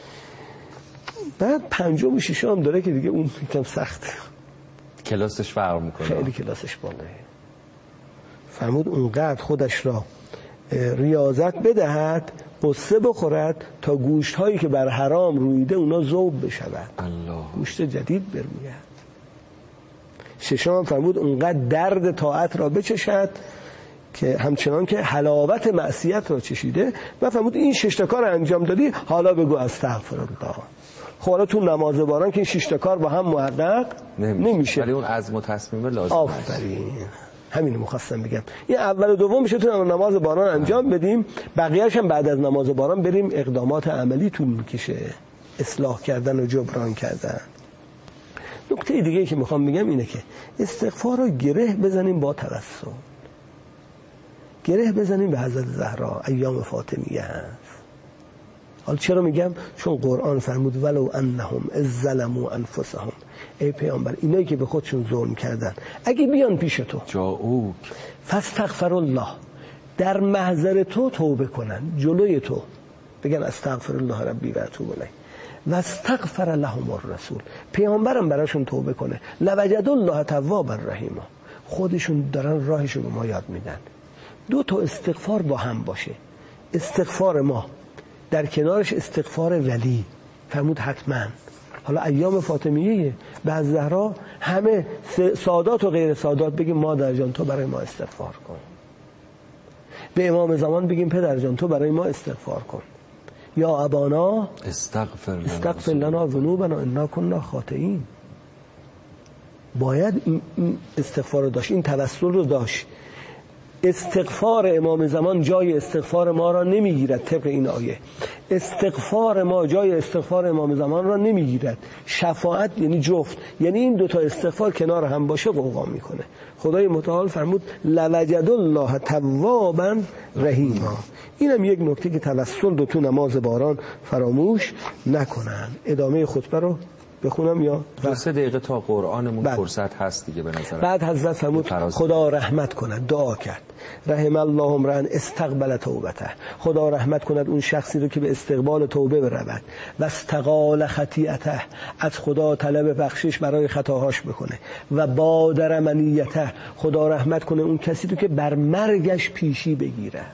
بعد پنجم و ششم داره که دیگه اون یکم سخته، کلاسش فرق میکنه، خیلی کلاسش بالاست. فرمود اونقدر خودش را ریاضت بدهد، قصه بخورد تا گوشت هایی که بر حرام رویده اونا ذوب بشود. الله. گوشت جدید برمیاد. ششم فرمود اونقدر درد طاعت را بچشد که همچنان که حلاوت معصیت را چشیده. و فرمود این شش تا کار انجام دادی، حالا بگو استغفرالله. خب حالا تو نماز باران که این شش تا کار با هم محقق نمیشه, نمیشه. ولی اون عزم و تصمیم لازم. آفرین، همین می‌خواستم بگم. این اول و دوم میشه تو نماز باران انجام بدیم، بقیه‌اش هم بعد از نماز باران بریم اقدامات عملی طول میکشه، اصلاح کردن و جبران کردن. نکته دیگه که میخوام بگم اینه که استغفار رو گره بزنیم با توسل، گره بزنیم به حضرت زهرا، ایام فاطمیه هست. حالا چرا میگم؟ چون قرآن فرمود ولو انهم اذ ظلموا انفسهم، ای پیامبر اینایی که به خودشون ظلم کردن اگه بیان پیش تو جاؤک فاستغفر الله، در محضر تو توبه کنن، جلوی تو بگن استغفر الله ربی و اتوب الیه و استغفر لهم الرسول، پیامبرم براشون توبه کنه، لوجد الله توابا رحیما، خودشون دارن راهشو به ما یاد میدن. دو تا استغفار با هم باشه، استغفار ما در کنارش استغفار ولی، فرمود حتما. حالا ایام فاطمیه بعد زهرا همه سادات و غیر سادات بگیم مادر جان تو برای ما استغفار کن، به امام زمان بگیم پدر جان تو برای ما استغفار کن، یا ابانا استغفر لنا استغفر لنا ذنوبنا انا كنا خاطئین. باید این استغفار رو داشت، این توسل رو داشت. استغفار امام زمان جای استغفار ما را نمیگیرد، طبق این آیه استغفار ما جای استغفار امام زمان را نمیگیرد. شفاعت یعنی جفت، یعنی این دوتا استغفار کنار هم باشه قوقا میکنه. خدای متعال فرمود لوجد الله توابا رحیما. اینم یک نکته که توسل رو تو نماز باران فراموش نکنن. ادامه خطبه رو بخونم یا دو سه دقیقه تا قرآنمون فرصت هست دیگه به نظر. بعد حضرت فرمود خدا رحمت کند، دعا کرد رحم الله امرا استقبل توبته، خدا رحمت کند اون شخصی رو که به استقبال توبه برود و استقال خطیئته، از خدا طلب بخشش برای خطاهاش بکنه و بادر منیته، خدا رحمت کنه اون کسی رو که بر مرگش پیشی بگیرد،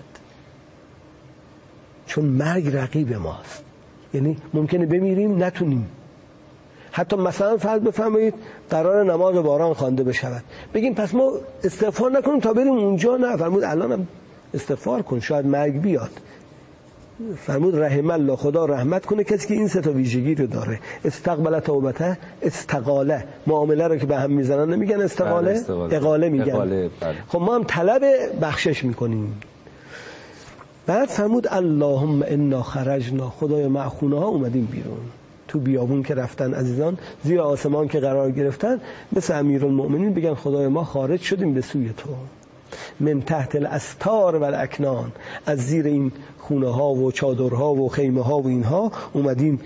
چون مرگ رقیب ماست، یعنی ممکنه بمیریم نتونیم. حتی مثلا فرض بفرمایید قرار نماز باران خوانده بشود، بگیم پس ما استغفار نکنیم تا بریم اونجا، نه، فرمود الانم استغفار کن شاید مرگ بیاد. فرمود رحم الله، خدا رحمت کنه کسی که این سه تا ویژگی رو داره. استقبل توبته، استقاله، معامله رو که به هم میزنن نمیگن استقاله، استقاله. اقاله میگن. اقاله. خب ما هم طلب بخشش میکنیم. بعد فرمود اللهم انا خرجنا، خدای معخونه ها اومدیم بیرون، تو بیابون که رفتن عزیزان زیر آسمان که قرار گرفتن، مثل امیرالمؤمنین بگن خدای ما خارج شدیم به سوی تو، من تحت الاستار و الاکنان، از زیر این خونه ها و چادرها و خیمه ها و اینها اومدیم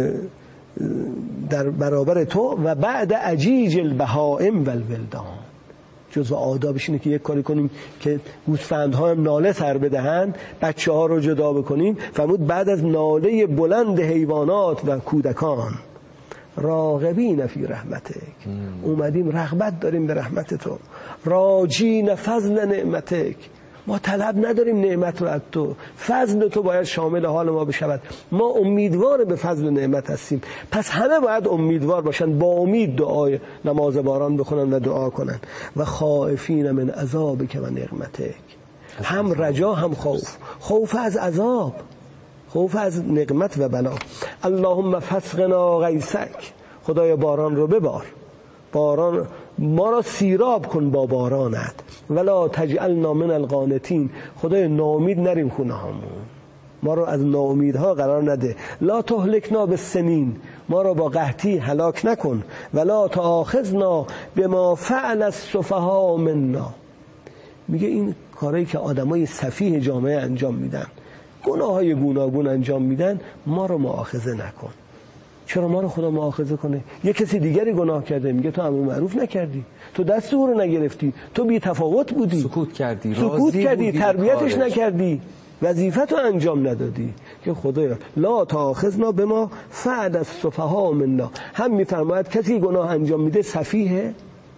در برابر تو. و بعد عجیج البهائم و الولدان، جزو آدابش اینه که یک کاری کنیم که گوسفندها هم ناله سر بدهند، بچه ها رو جدا بکنیم. فرمود بعد از ناله بلند حیوانات و کودکان راغبین فی رحمتک، اومدیم رغبت داریم به رحمت تو، راجین فضل نعمتک، ما طلب نداریم نعمت رو از تو، فضل تو باید شامل حال ما بشود، ما امیدوار به فضل نعمت هستیم. پس همه باید امیدوار باشن، با امید دعای نماز باران بخونن و دعا کنن. و خائفین من عذابک و نقمتک، هم رجا هم خوف، خوف از عذاب، خوف از نقمت و بلا. اللهم فسقنا غیثک، خدایا باران رو ببار، باران ما را سیراب کن با بارانت. ولا تجعلنا من القانتین، خدای ناامید نریم خونه هامون، ما را از ناامیدها قرار نده. لا تهلکنا بالسنین، ما را با قحطی هلاک نکن. ولا تآخذنا بما فعل السفهاء منا، میگه این کاری که آدمای سفیه جامعه انجام میدن، گناههای گوناگون انجام میدن، ما رو مؤاخذه نکن. چرا ما رو خدا مؤاخذه کنه؟ یه کسی دیگری گناه کرده، میگه تو امر معروف نکردی، تو دست او رو نگرفتی، تو بی تفاوت بودی، سکوت کردی، سکوت کردی، تربیتش نکردی، وظیفتو انجام ندادی. که خدایا لا تآخذنا بما فعل السفهاء منا، هم میفرماید کسی گناه انجام میده سفیه،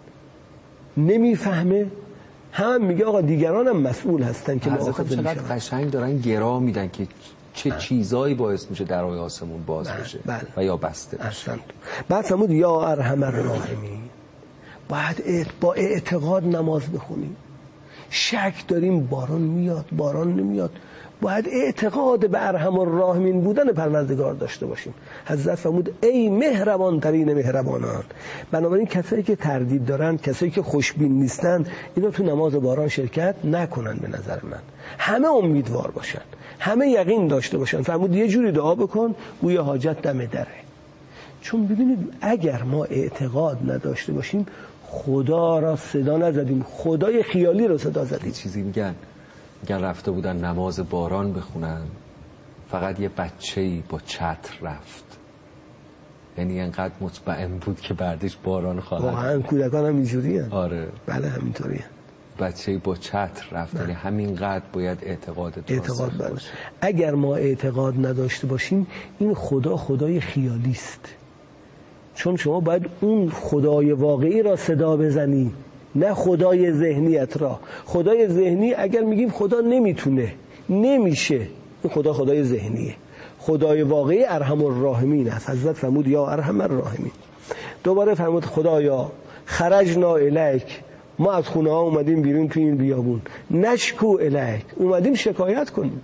نمیفهمه، هم میگه آقا دیگران هم مسئول هستن که مؤاخذه میشن. چقدر قشنگ دارن گرا میدن که چه چیزایی باعث میشه درهای آسمون باز بشه و یا بسته بشه. بعد فرمود یا ارحم الراحمین، باید با اعتقاد نماز بخونیم. شک داریم باران میاد باران نمیاد، باید اعتقاد به ارحم الراحمین بودن پروردگار داشته باشیم. حضرت فرمود ای مهربان ترین مهربانان. بنابراین کسایی که تردید دارن، کسایی که خوشبین نیستن، اینا تو نماز باران شرکت نکنن. به نظر من همه امیدوار باشن، همه یقین داشته باشن. فرمود یه جوری دعا بکن گویا حاجت دم دره. چون ببینید اگر ما اعتقاد نداشته باشیم، خدا را صدا نزدیم، خدای خیالی را صدا زدیم. چیزی میگن میگن رفته بودن نماز باران بخونن، فقط یه بچه‌ای با چتر رفت، یعنی انقدر مطمئن بود که بعدش باران خواهد. واقعا کودکان هم اینجوری هستند. آره بله همینطوریه. بچه‌ای با چتر رفت، یعنی همینقدر باید اعتقاد اعتقاد باشه. اگر ما اعتقاد نداشته باشیم، این خدا خدای خیالی است. چون شما باید اون خدای واقعی را صدا بزنی، نه خدای ذهنیت را. خدای ذهنی اگر میگیم خدا نمیتونه، نمیشه، این خدا خدای ذهنیه. خدای واقعی ارحم الراحمین است. حضرت فرمود یا ارحم الراحمین. دوباره فرمود خدایا خرجنا الیک، ما از خونه ها اومدیم بیرون تو این بیابون، نشکو الیک، اومدیم شکایت کنیم،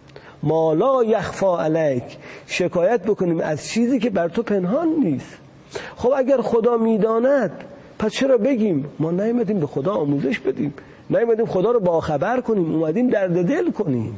ما لا یخفا الیک، شکایت بکنیم از چیزی که بر تو پنهان نیست. خب اگر خدا میداند پس چرا بگیم؟ ما نیومدیم به خدا آموزش بدیم، نیومدیم خدا رو باخبر کنیم، اومدیم درد دل کنیم.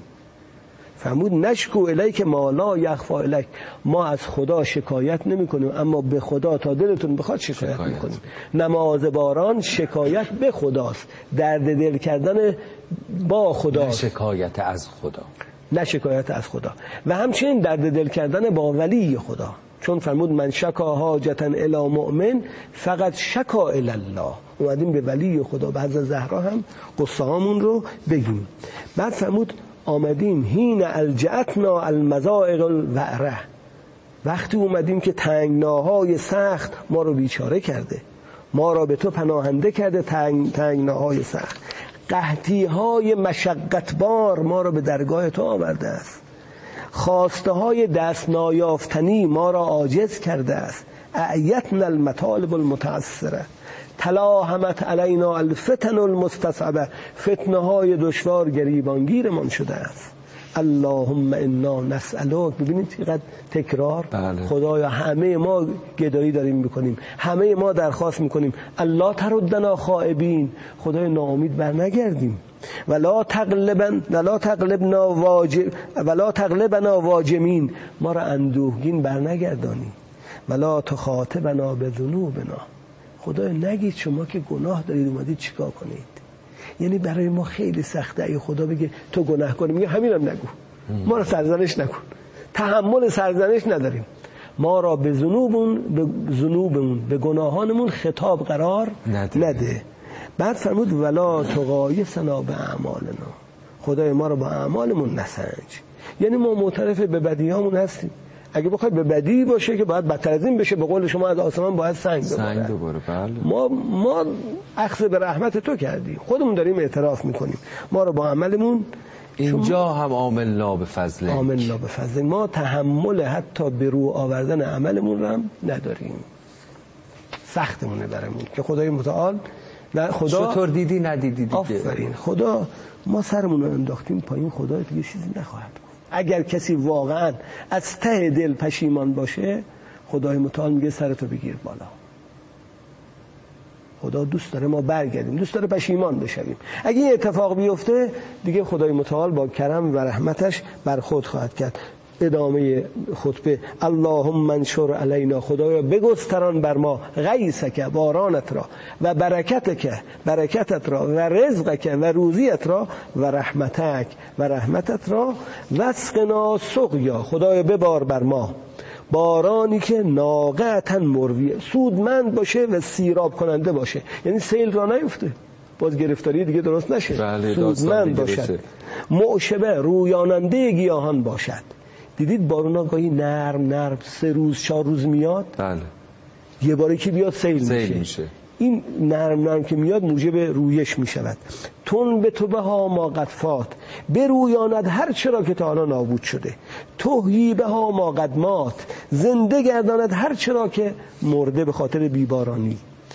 فرمود نشکو الیک ما لا یخفا الیک، ما از خدا شکایت نمی کنیم، اما به خدا تا دلتون بخواد شکایت, شکایت. میکنیم. نماز باران شکایت به خداست، درد دل کردن با خداست، نه شکایت از خدا، نه شکایت از خدا. و همچنین درد دل کردن با ولی خدا، چون فرمود من شکا حاجتا الی مؤمن فقط شکا الی الله. اومدیم به ولی خدا، به حضرت زهرا هم قصه هامون رو بگیم. بعد فرمود آمدیم حین الجأتنا المضائق الوعره، وقتی اومدیم که تنگناهای سخت ما رو بیچاره کرده، ما را به تو پناهنده کرده، تنگ تنگناهای سخت، قحطی های مشقتبار ما را به درگاه تو آورده است، خواسته های دست نایافتنی ما را عاجز کرده است. اعیتنا المطالب المتعثره، تلاحمت علینا الفتن المستصعبه، فتنه های دشوار گریبانگیرمان شده است. اللهم انا نسألک. ببینید چقدر تکرار. بله. خدایا همه ما گدایی داریم میکنیم، همه ما درخواست میکنیم الله تردنا خائبین، خدای ناامید بر نگردیم. ولا تغلبن ولا تغلبنا واجب ولا تغلبنا واجمین، ما را اندوهگین بر نگردانی. ولا تخاطبنا بذنوبنا، خدای نگید شما که گناه دارید اومدید چیکار کنید. یعنی برای ما خیلی سخته ای خدا بگه تو گناه کنی، میگه همینم نگو، ما را سرزنش نکن، تحمل سرزنش نداریم، ما را به ذنوبمون به ذنوبمون به گناهانمون خطاب قرار نده, نده. بعد فرمود ولا تغایثنا باعمالنا، خدای ما را با اعمالمون نسنج. یعنی ما معترف به بدیهامون هستیم، اگه بخوای به بدی باشه که باید بدتر از این بشه، به قول شما از آسمان باید سنگ بباره. سنگ بباره. بله. ما ما اخذ به رحمت تو کردیم، خودمون داریم اعتراف میکنیم ما رو با عملمون. اینجا هم عاملنا به فضل عاملنا به فضل، ما تحمل حتی به رو آوردن عملمون رو هم نداریم، سختمونه برامون که خدای متعال و خدا چطور دیدی ندیدی دیگه. آفرین، خدا ما سرمون رو انداختیم پایین، خدا دیگه چیزی نخواهد. اگر کسی واقعا از ته دل پشیمان باشه، خدای متعال میگه سرتو بگیر بالا. خدا دوست داره ما برگردیم، دوست داره پشیمان بشویم. اگه این اتفاق بیفته دیگه خدای متعال با کرم و رحمتش برخورد خواهد کرد. ادامه خطبه: اللهم انشر علینا، خدایا بگستران بر ما غیثک، بارانت را، و برکتک، برکتت را، و رزقک، و روزیت را، و رحمتک، و رحمتت را، واسقنا سقیا، خدایا ببار بر ما بارانی که ناقعتا مرویه، سودمند باشه و سیراب کننده باشه، یعنی سیل را نیفته، باز گرفتاری دیگه درست نشه. بله، سودمند باشد، معشبه، رویاننده گیاهان باشد. دیدید بارونا گاهی نرم نرم سه روز چهار روز میاد، بله، یه باری که بیاد سیل, سیل میشه. میشه. این نرم نرم که میاد موجب رویش میشود. تون به تو به ها ما قد فات، برویاند هر چرا که تا حالا نابود شده. توهی به ها ما قد مات، زنده گرداند هر چرا که مرده به خاطر بیبارانی.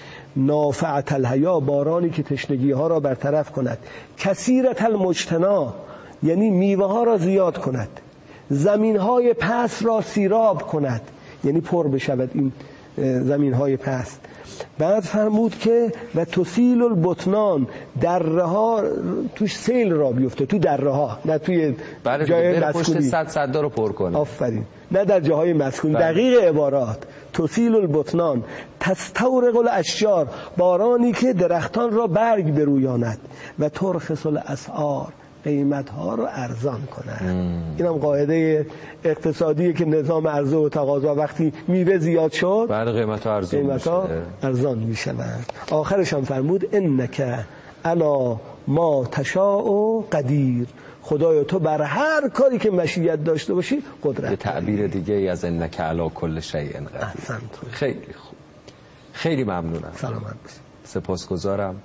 نافعت الحیا، بارانی که تشنگی ها را برطرف کند. کثیرت المجتنا، یعنی میوه ها را زیاد کند. زمین های پست را سیراب کند، یعنی پر بشود این زمین های پست. بعد فرمود که و تسیل البطنان، دره ها توش سیل را بیفته، تو دره ها، نه توی بله جای مسکونی. مسکونی صد صد رو پر کنه. آفرین، نه در جاهای مسکون. بله. دقیق عبارات. تسیل البطنان، تستورق الاشجار، بارانی که درختان را برگ برویاند. و ترخص الاسعار، قیمت ها رو ارزان کنن. این هم قاعده اقتصادیه که نظام عرضه و تقاضا وقتی میوه زیاد شد، بعد قیمت ها ارزان قیمت ها ارزان میشوند. آخرش هم فرمود انک علی ما تشاء قدیر، خدایا تو بر هر کاری که مشیت داشته باشی قدرت. یه تعبیر دیگه ای از انک علی کل شیء قدیر. خیلی خوب، خیلی ممنونم. سلامت باشید. سپاسگزارم.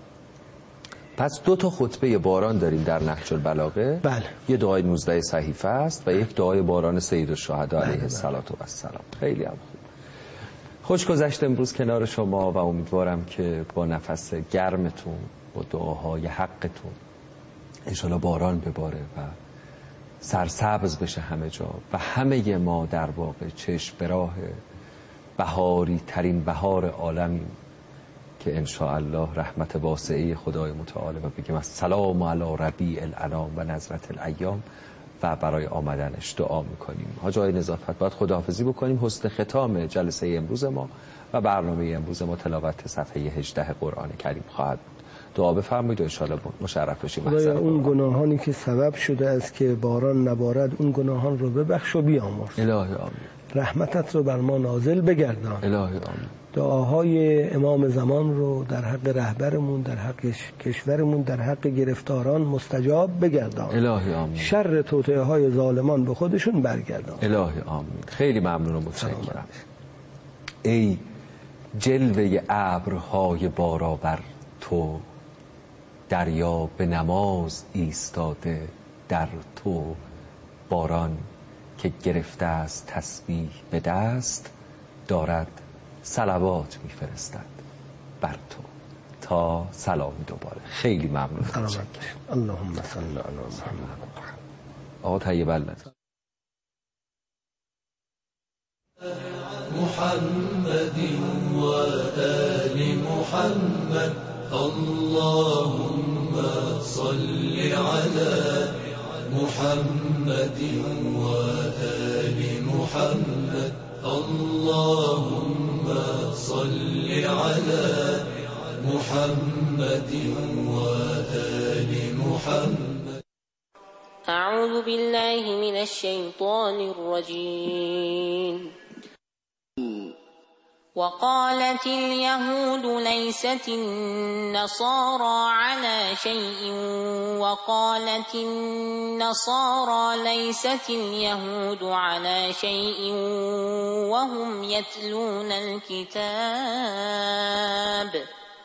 پس دو تا خطبه باران داریم در نهج البلاغه. بله. یه دعای نوزده صحیفه است و یک دعای باران سید الشهدا علیه الصلاة و السلام. خیلی هم خوب. خوش گذشت امروز کنار شما و امیدوارم که با نفس گرمتون، با دعاهای حقتون انشالله باران بباره و سرسبز بشه همه جا و همه ما در واقع چشم به راه بهاری ترین بهار عالمیم که انشاءالله رحمت واسعه خدای متعال و بگیم السلام علی ربیع الانام و نظرت الایام و برای آمدنش دعا میکنیم. حاج آقای نظافت باید خداحافظی بکنیم. حسن ختام جلسه امروز ما و برنامه امروز ما تلاوت صفحه هجده قرآن کریم خواهد بود. دعا بفرمایید و انشاءالله مشرف بشیم. خدایا اون گناهانی که سبب شده است که باران نبارد، اون گناهان رو ببخش و بیامرز. الهی آمین. رحمتت رو بر ما نازل بگردان. الهی آمین. دعاهای امام زمان رو در حق رهبرمون، در حق کشورمون، در حق گرفتاران مستجاب بگردان. الهی آمین. شر توطئه های ظالمان به خودشون برگردان. الهی آمین. خیلی ممنون و متشکرم. ای جلوه ابرهای بارآور تو، دریا به نماز ایستاده در تو، باران که گرفته است تسبیح به دست، دارد صلوات میفرستد بر تو. تا سلامی دوباره. خیلی ممنون. اللهم صل علی محمد. آقا طیب اللذ محمد و آل محمد. اللهم صل علی محمد و آل محمد. اللهم صل على محمد وآل محمد. أعوذ بالله من الشيطان الرجيم. وقالت اليهود ليست النصارى على شيء وقالت النصارى ليست اليهود على شيء وهم يتلون الكتاب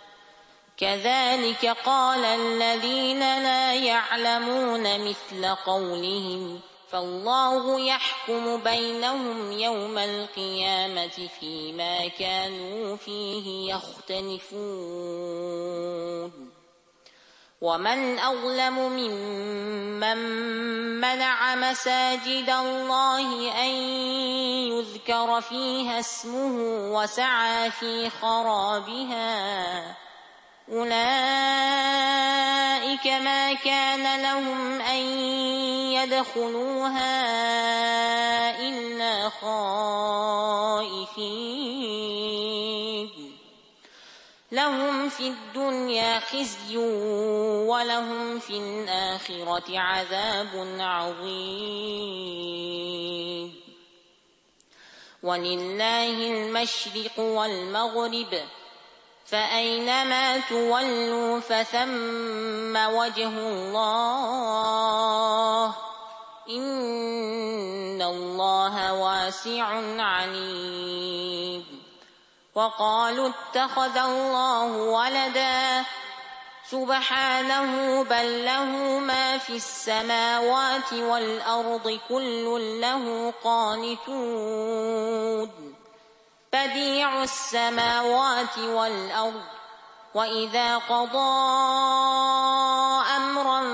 كذلك قال الذين لا يعلمون مثل قولهم فالله يحكم بينهم يوم القيامة فيما كانوا فيه يختلفون ومن أظلم ممن منع مساجد الله أن يذكر فيها اسمه وسعى في خرابها أولئك ما كان لهم أن يدخلوها إلا خائفين لهم في الدنيا خزي ولهم في الآخرة عذاب عظيم ولله المشرق والمغرب فأينما تولوا فثم وجه الله إن الله واسع عليم وقالوا اتخذ الله ولدا سبحانه بل له ما في السماوات والأرض كل له قانتون بديع السماوات والأرض وإذا قضى أمرا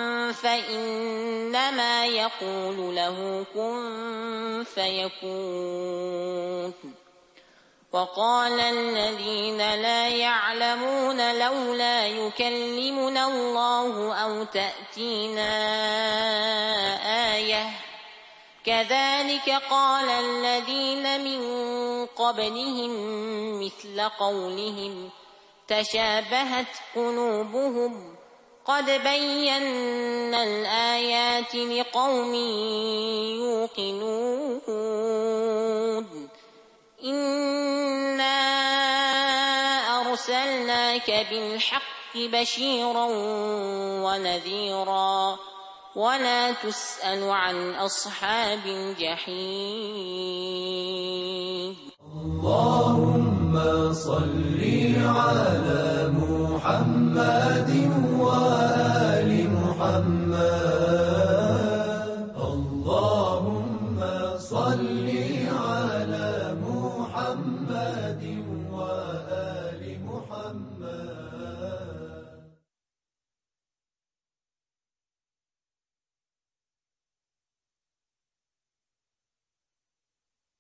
فإنما يقول له كن فيكون وقال الذين لا يعلمون لولا يكلمنا الله أو تأتينا آية كذلك قال الذين من قبلهم مثل قولهم تشابهت قلوبهم قد بينا الآيات لقوم يوقنون إنا أرسلناك بالحق بشيرا ونذيرا ولا تسأل عن أصحاب الجحيم اللهم صل